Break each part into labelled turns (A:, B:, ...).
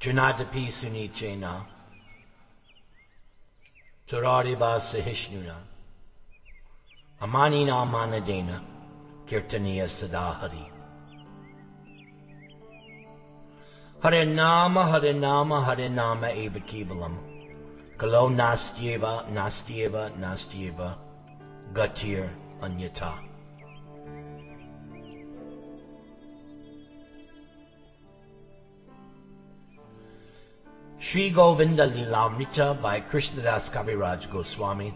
A: Junadapi Sunichena, Turariba Sahishnuna, Amanina Manadena, Kirtaniya Sadahari. Hare Nama, Hare Nama, Hare Nama Eva Kibalam. Kalo Nastyeva, Nastyeva, Nastyeva, Gatir Anyata. Sri Govinda Lilamrita by Krishnadas Kaviraj Goswami.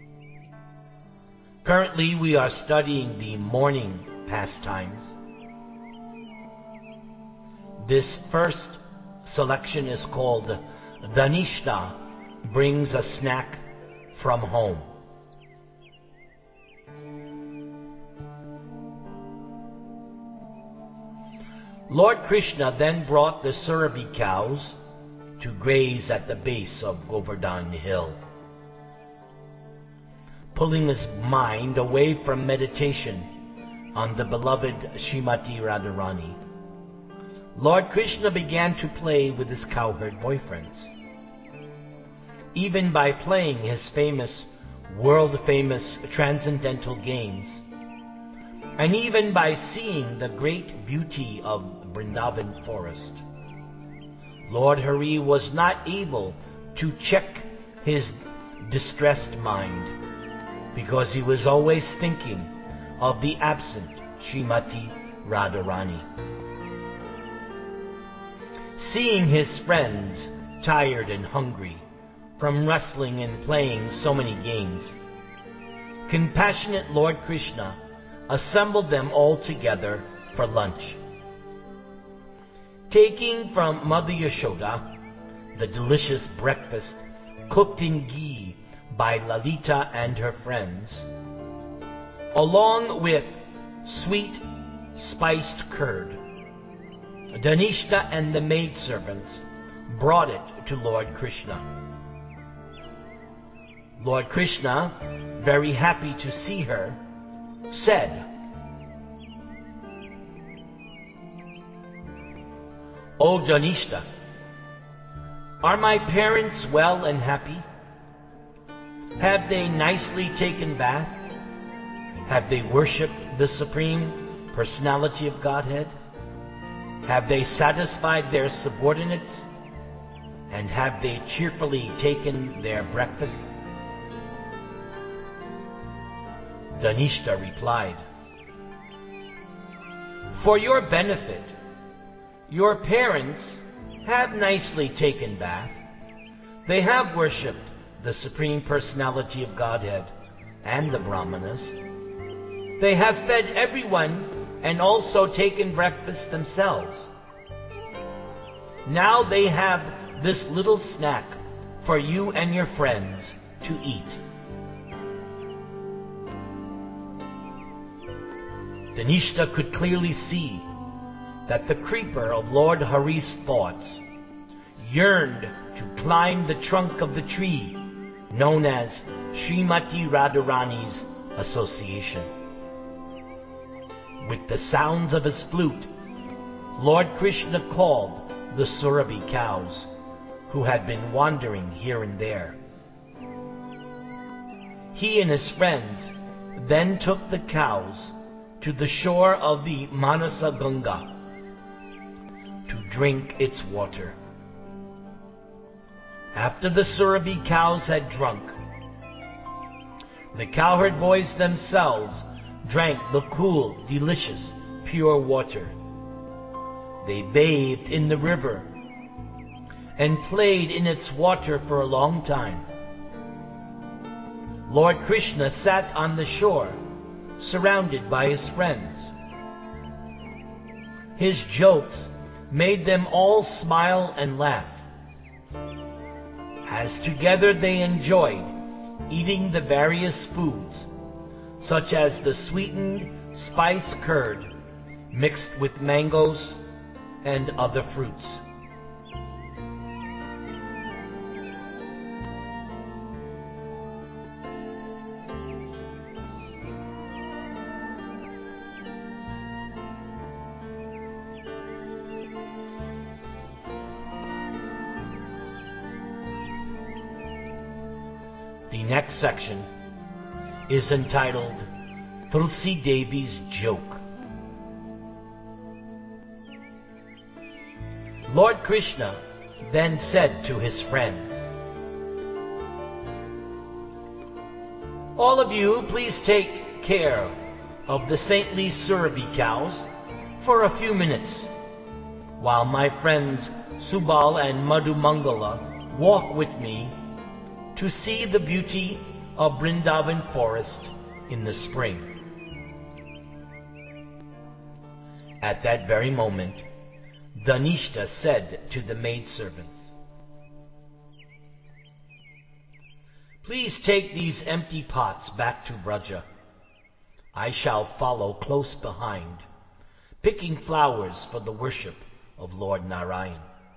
A: Currently we are studying the morning pastimes. This first selection is called Dhanishta Brings a Snack from Home. Lord Krishna then brought the Surabhi cows to graze at the base of Govardhan Hill, pulling his mind away from meditation on the beloved Srimati Radharani. Lord Krishna began to play with his cowherd boyfriends. Even by playing his world-famous transcendental games, and even by seeing the great beauty of Vrindavan forest, Lord Hari was not able to check his distressed mind, because he was always thinking of the absent Srimati Radharani. Seeing his friends tired and hungry from wrestling and playing so many games, compassionate Lord Krishna assembled them all together for lunch. Taking from Mother Yashoda the delicious breakfast cooked in ghee by Lalita and her friends, along with sweet spiced curd, Dhanishta and the maidservants brought it to Lord Krishna. Lord Krishna, very happy to see her, said, "O Dhanishta, are my parents well and happy? Have they nicely taken bath? Have they worshipped the Supreme Personality of Godhead? Have they satisfied their subordinates? And have they cheerfully taken their breakfast?" Dhanishta replied, "For your benefit, your parents have nicely taken bath. They have worshipped the Supreme Personality of Godhead and the Brahmanas. They have fed everyone and also taken breakfast themselves. Now they have this little snack for you and your friends to eat." Dhanishta could clearly see that the creeper of Lord Hari's thoughts yearned to climb the trunk of the tree known as Srimati Radharani's association. With the sounds of his flute, Lord Krishna called the Surabhi cows, who had been wandering here and there. He and his friends then took the cows to the shore of the Manasa Ganga to drink its water. After the Surabhi cows had drunk, the cowherd boys themselves drank the cool, delicious, pure water. They bathed in the river and played in its water for a long time. Lord Krishna sat on the shore, surrounded by his friends. His jokes made them all smile and laugh, as together they enjoyed eating the various foods, such as the sweetened spice curd mixed with mangoes and other fruits. The next section is entitled Tulsi Devi's Joke. Lord Krishna then said to his friends, "All of you, please take care of the saintly Surabhi cows for a few minutes, while my friends Subal and Madhu Mangala walk with me to see the beauty of Vrindavan forest in the spring." At that very moment, Dhanishta said to the maidservants, "Please take these empty pots back to Braja. I shall follow close behind, picking flowers for the worship of Lord Narayan."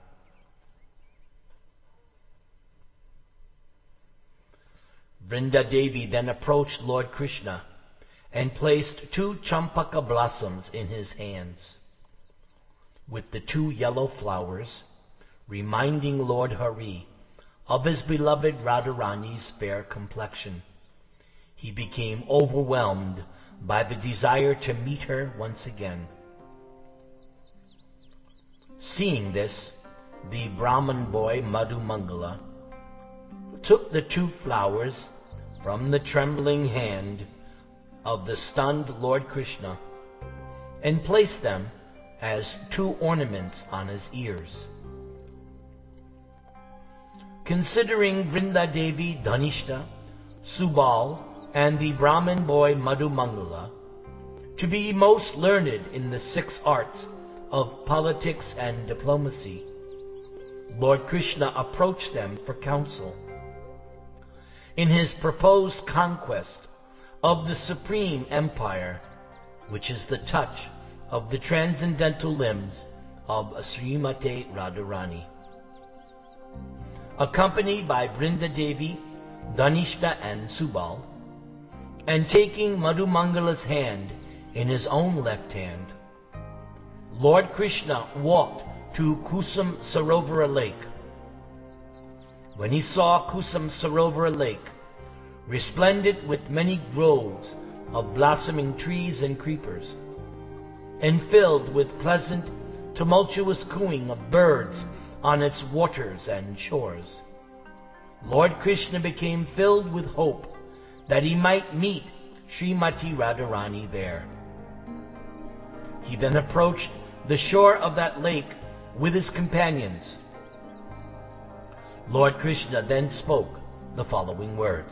A: Vrinda Devi then approached Lord Krishna and placed 2 champaka blossoms in his hands. With the 2 yellow flowers, reminding Lord Hari of his beloved Radharani's fair complexion, he became overwhelmed by the desire to meet her once again. Seeing this, the Brahman boy Madhu Mangala took the 2 flowers from the trembling hand of the stunned Lord Krishna and placed them as 2 ornaments on his ears. Considering Vrinda Devi, Dhanishta, Subal, and the Brahmin boy Madhu Mangala to be most learned in the 6 arts of politics and diplomacy, Lord Krishna approached them for counsel. In his proposed conquest of the supreme empire, which is the touch of the transcendental limbs of Srimati Radharani. Accompanied by Vrinda Devi, Dhanishta and Subal, and taking Madhu Mangala's hand in his own left hand, Lord Krishna walked to Kusum Sarovara Lake. When he saw Kusum Sarovara Lake, resplendent with many groves of blossoming trees and creepers, and filled with pleasant, tumultuous cooing of birds on its waters and shores, Lord Krishna became filled with hope that he might meet Srimati Radharani there. He then approached the shore of that lake with his companions. Lord Krishna then spoke the following words.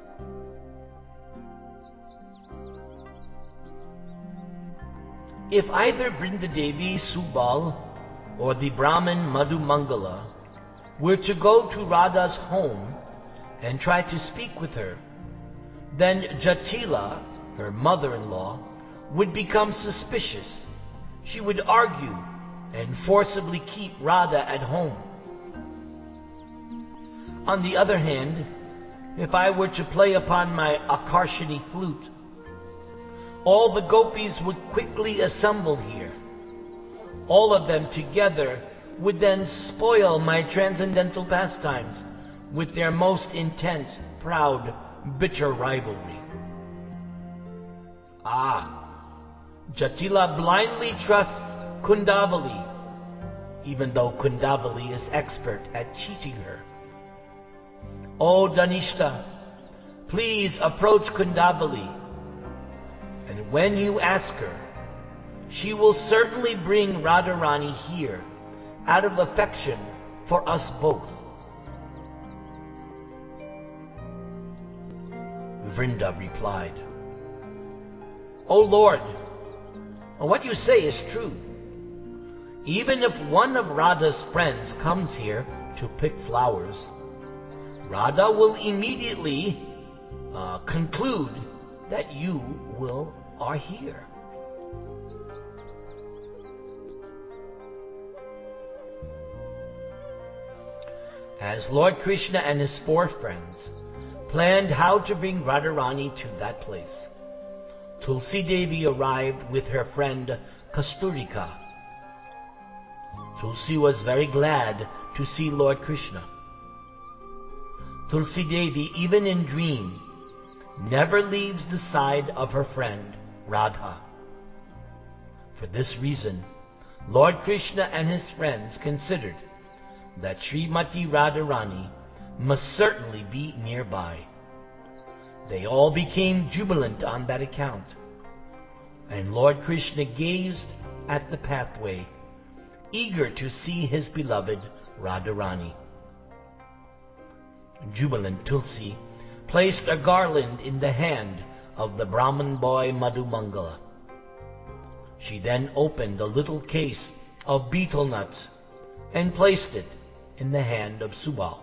A: If either Vrinda Devi, Subal, or the Brahmin Madhu Mangala were to go to Radha's home and try to speak with her, then Jatila, her mother-in-law, would become suspicious. She would argue and forcibly keep Radha at home. On the other hand, if I were to play upon my Akarshani flute, all the gopis would quickly assemble here. All of them together would then spoil my transcendental pastimes with their most intense, proud, bitter rivalry. Jatila blindly trusts Kundavali, even though Kundavali is expert at cheating her. O Dhanishta, please approach Kundavali, and when you ask her, she will certainly bring Radharani here out of affection for us both. Vrinda replied, O Lord, what you say is true. Even if one of Radha's friends comes here to pick flowers, Radha will immediately conclude that you are here. As Lord Krishna and his 4 friends planned how to bring Radharani to that place, Tulsi Devi arrived with her friend Kasturika. Tulsi was very glad to see Lord Krishna. Tulsi Devi, even in dream, never leaves the side of her friend Radha. For this reason, Lord Krishna and his friends considered that Srimati Radharani must certainly be nearby. They all became jubilant on that account, and Lord Krishna gazed at the pathway, eager to see his beloved Radharani. Jubilant Tulsi placed a garland in the hand of the Brahmin boy Madhu Mangala. She then opened a little case of betel nuts and placed it in the hand of Subal.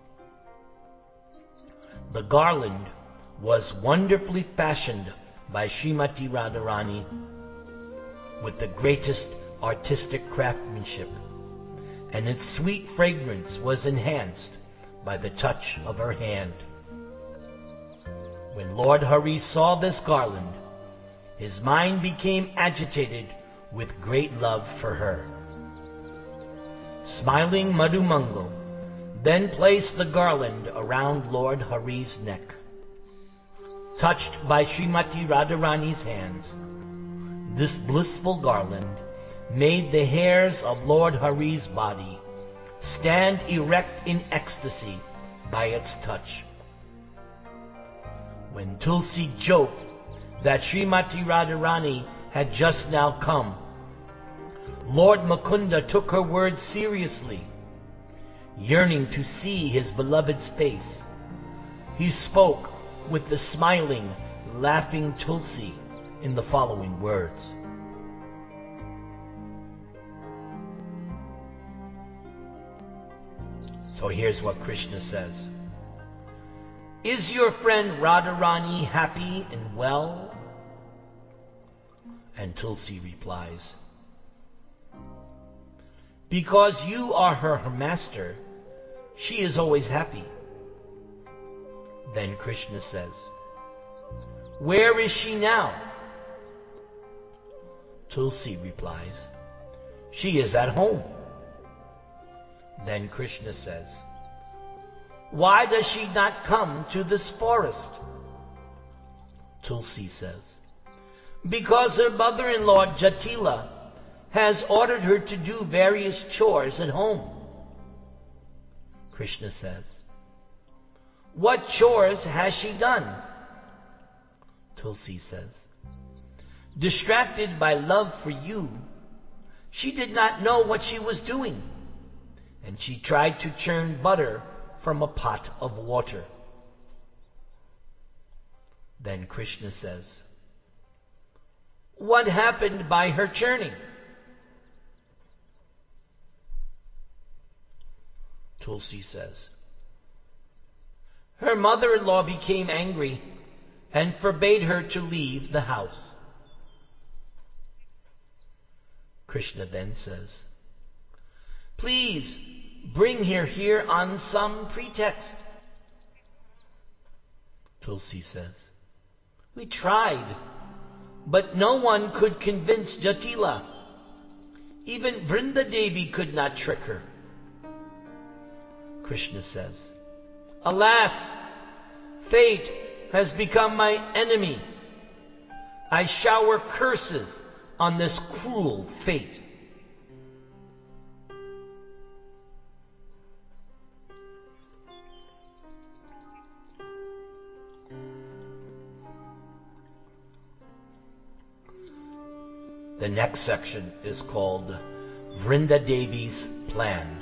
A: The garland was wonderfully fashioned by Srimati Radharani with the greatest artistic craftsmanship, and its sweet fragrance was enhanced by the touch of her hand. When Lord Hari saw this garland, his mind became agitated with great love for her. Smiling, Madhu Mangal then placed the garland around Lord Hari's neck. Touched by Srimati Radharani's hands, this blissful garland made the hairs of Lord Hari's body stand erect in ecstasy by its touch. When Tulsi joked that Srimati Radharani had just now come, Lord Mukunda took her words seriously. Yearning to see his beloved's face, he spoke with the smiling, laughing Tulsi in the following words. So here's what Krishna says. Is your friend Radharani happy and well? And Tulsi replies, because you are her master, she is always happy. Then Krishna says, where is she now? Tulsi replies, she is at home. Then Krishna says, why does she not come to this forest? Tulsi says, because her mother-in-law Jatila has ordered her to do various chores at home. Krishna says, what chores has she done? Tulsi says, distracted by love for you, she did not know what she was doing, and she tried to churn butter from a pot of water. Then Krishna says, what happened by her churning? Tulsi says, her mother-in-law became angry and forbade her to leave the house. Krishna then says, please bring her here on some pretext. Tulsi says, we tried, but no one could convince Jatila. Even Vrinda Devi could not trick her. Krishna says, alas, fate has become my enemy. I shower curses on this cruel fate. The next section is called Vrinda Devi's Plan.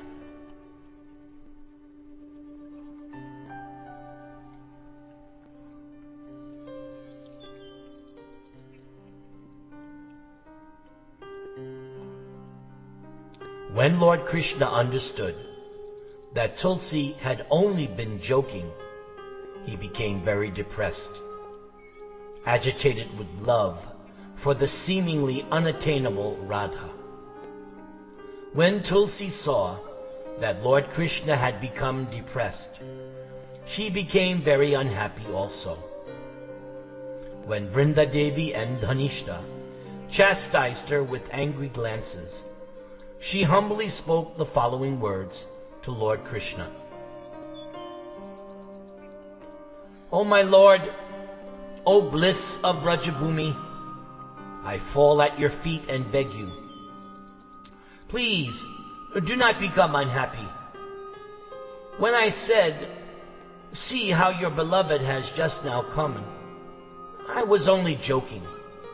A: When Lord Krishna understood that Tulsi had only been joking, he became very depressed, agitated with love for the seemingly unattainable Radha. When Tulsi saw that Lord Krishna had become depressed, she became very unhappy also. When Vrinda Devi and Dhanishta chastised her with angry glances, she humbly spoke the following words to Lord Krishna. O my lord, O bliss of Brajabhumi, I fall at your feet and beg you, please do not become unhappy. When I said, see how your beloved has just now come, I was only joking.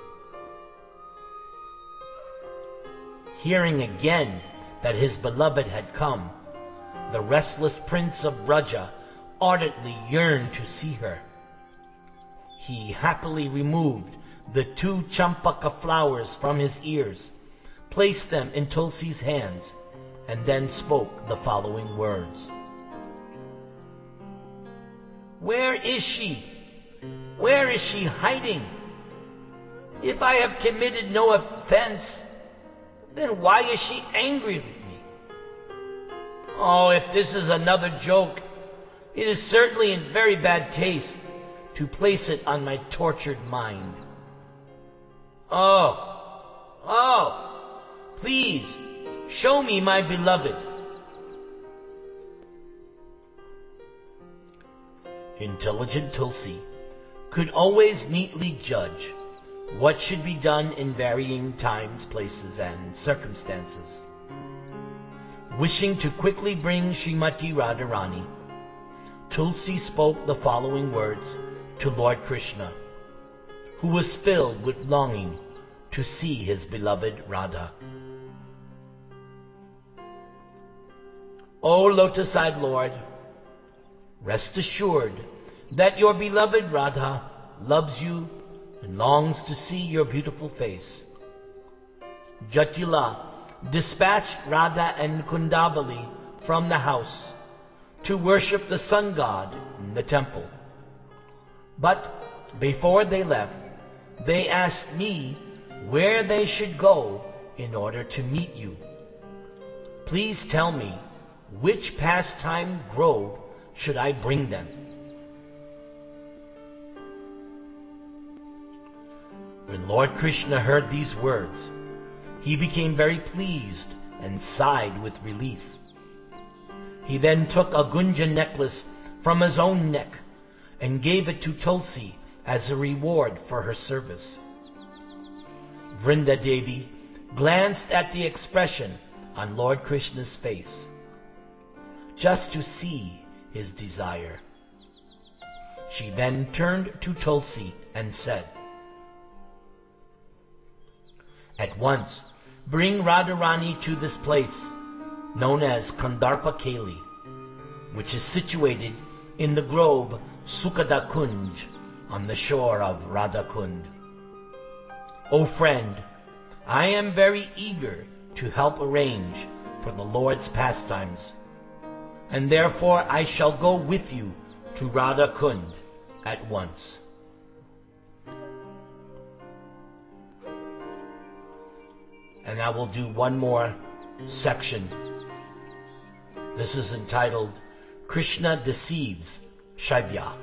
A: Hearing again that his beloved had come, the restless prince of Braja ardently yearned to see her. He happily removed the 2 champaka flowers from his ears, placed them in Tulsi's hands, and then spoke the following words. Where is she? Where is she hiding? If I have committed no offense, then why is she angry with me? Oh, if this is another joke, it is certainly in very bad taste to place it on my tortured mind. Oh, please, show me my beloved. Intelligent Tulsi could always neatly judge what should be done in varying times, places, and circumstances. Wishing to quickly bring Srimati Radharani, Tulsi spoke the following words to Lord Krishna, who was filled with longing to see his beloved Radha. O lotus-eyed Lord, rest assured that your beloved Radha loves you and longs to see your beautiful face. Jatila dispatched Radha and Kundavali from the house to worship the sun god in the temple. But before they left, they asked me where they should go in order to meet you. Please tell me which pastime grove should I bring them. When Lord Krishna heard these words, he became very pleased and sighed with relief. He then took a Gunja necklace from his own neck and gave it to Tulsi as a reward for her service. Vrinda Devi glanced at the expression on Lord Krishna's face, just to see his desire. She then turned to Tulsi and said, at once bring Radharani to this place known as Kandarpa Keli, which is situated in the grove Sukada Kunj on the shore of Radha Kund. O friend, I am very eager to help arrange for the Lord's pastimes, and therefore I shall go with you to Radha Kund at once. And I will do one more section. This is entitled, Krishna Deceives Shaibya.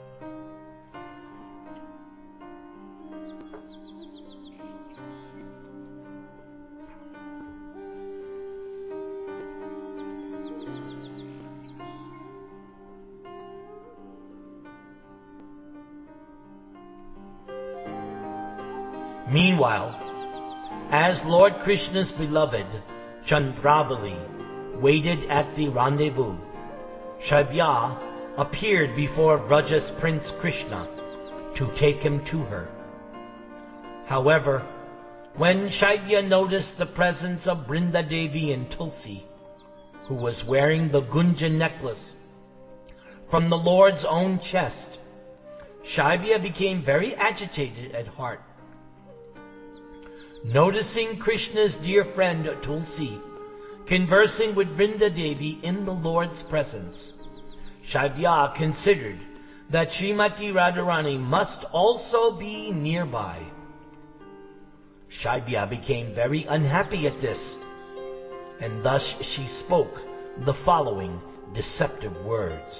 A: Meanwhile, as Lord Krishna's beloved Chandravali waited at the rendezvous, Shaibya appeared before Vraja's Prince Krishna to take him to her. However, when Shaibya noticed the presence of Vrinda Devi and Tulsi, who was wearing the Gunja necklace from the Lord's own chest, Shaibya became very agitated at heart. Noticing Krishna's dear friend Tulsi conversing with Vrinda Devi in the Lord's presence, Shaibya considered that Srimati Radharani must also be nearby. Shaibya became very unhappy at this, and thus she spoke the following deceptive words.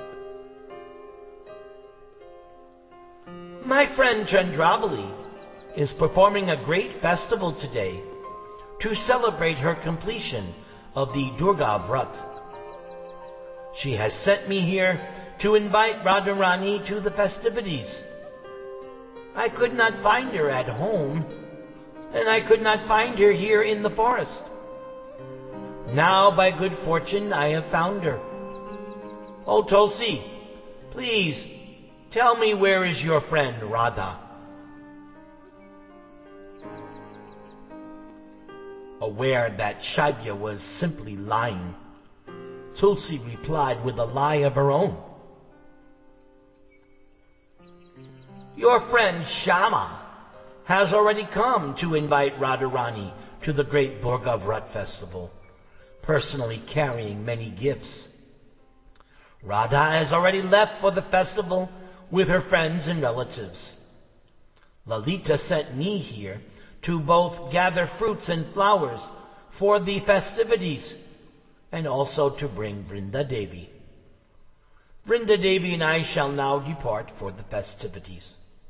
A: My friend Chandravali is performing a great festival today to celebrate her completion of the Durga Vrat. She has sent me here to invite Radharani to the festivities. I could not find her at home, and I could not find her here in the forest. Now, by good fortune, I have found her. Oh, Tulsi, please, tell me, where is your friend Radha? Aware that Shaibya was simply lying, Tulsi replied with a lie of her own. Your friend Shama has already come to invite Radharani to the great Durga Vrat festival, personally carrying many gifts. Radha has already left for the festival with her friends and relatives. Lalita sent me here to both gather fruits and flowers for the festivities, and also to bring Vrinda Devi. Vrinda Devi and I shall now depart for the festivities.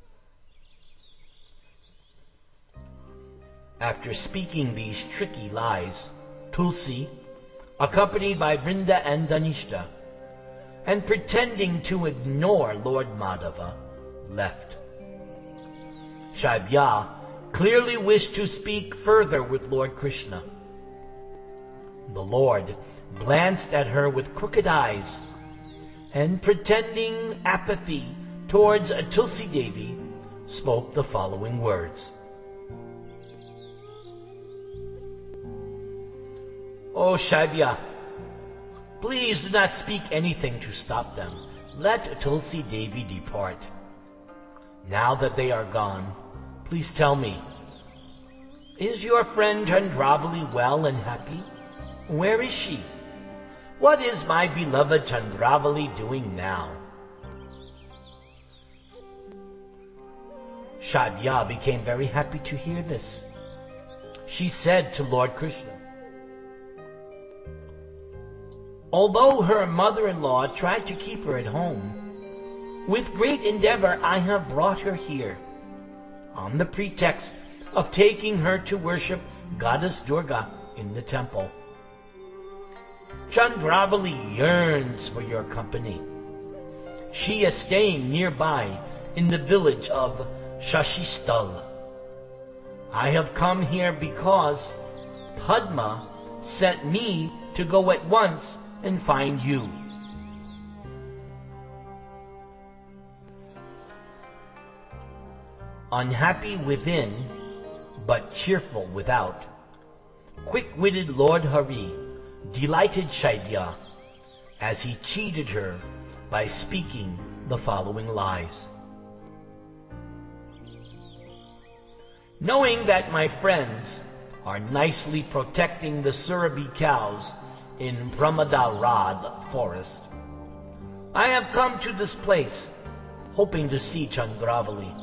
A: After speaking these tricky lies, Tulsi, accompanied by Vrinda and Dhanishta, and pretending to ignore Lord Madhava, left. Shaibya clearly wished to speak further with Lord Krishna. The Lord glanced at her with crooked eyes, and pretending apathy towards Tulsi Devi, spoke the following words. Oh, Shaibya, please do not speak anything to stop them. Let Tulsi Devi depart. Now that they are gone, please tell me, is your friend Chandravali well and happy? Where is she? What is my beloved Chandravali doing now? Shaibya became very happy to hear this. She said to Lord Krishna, although her mother-in-law tried to keep her at home, with great endeavor I have brought her here, on the pretext of taking her to worship Goddess Durga in the temple. Chandravali yearns for your company. She is staying nearby in the village of Shashistal. I have come here because Padma sent me to go at once and find you. Unhappy within, but cheerful without, quick-witted Lord Hari delighted Shaibya as he cheated her by speaking the following lies. Knowing that my friends are nicely protecting the Surabhi cows in Brahmadarad forest, I have come to this place hoping to see Chandravali.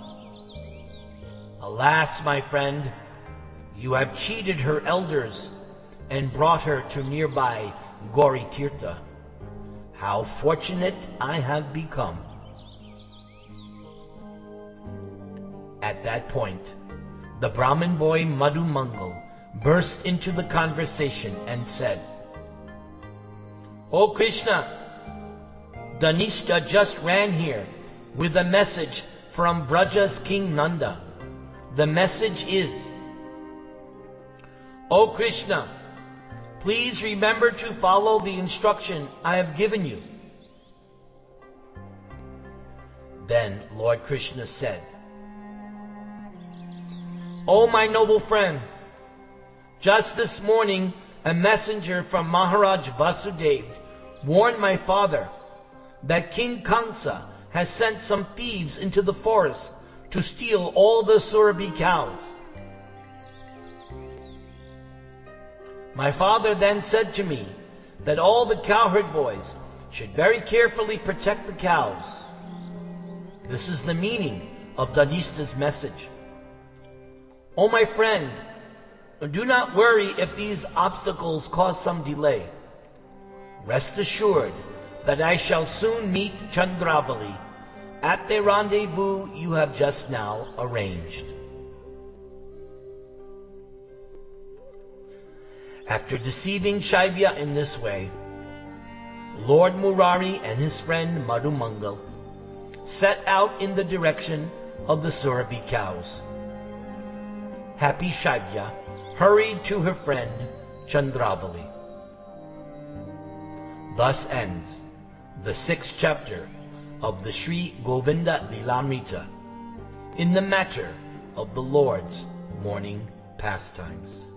A: Alas, my friend, you have cheated her elders and brought her to nearby Gauri Tirtha. How fortunate I have become. At that point, the Brahmin boy Madhu Mangal burst into the conversation and said, "O Krishna, Dhanishta just ran here with a message from Braja's King Nanda. The message is, O Krishna, please remember to follow the instruction I have given you." Then Lord Krishna said, "O my noble friend, just this morning a messenger from Maharaj Vasudev warned my father that King Kamsa has sent some thieves into the forest to steal all the Surabhi cows. My father then said to me that all the cowherd boys should very carefully protect the cows. This is the meaning of Dhanishta's message. O my friend, do not worry if these obstacles cause some delay. Rest assured that I shall soon meet Chandravali at the rendezvous you have just now arranged." After deceiving Shaibya in this way, Lord Murari and his friend Madhumangal set out in the direction of the Surabhi cows. Happy Shaibya hurried to her friend Chandravali. Thus ends the 6th chapter of the Sri Govinda Lilamrita in the matter of the Lord's morning pastimes.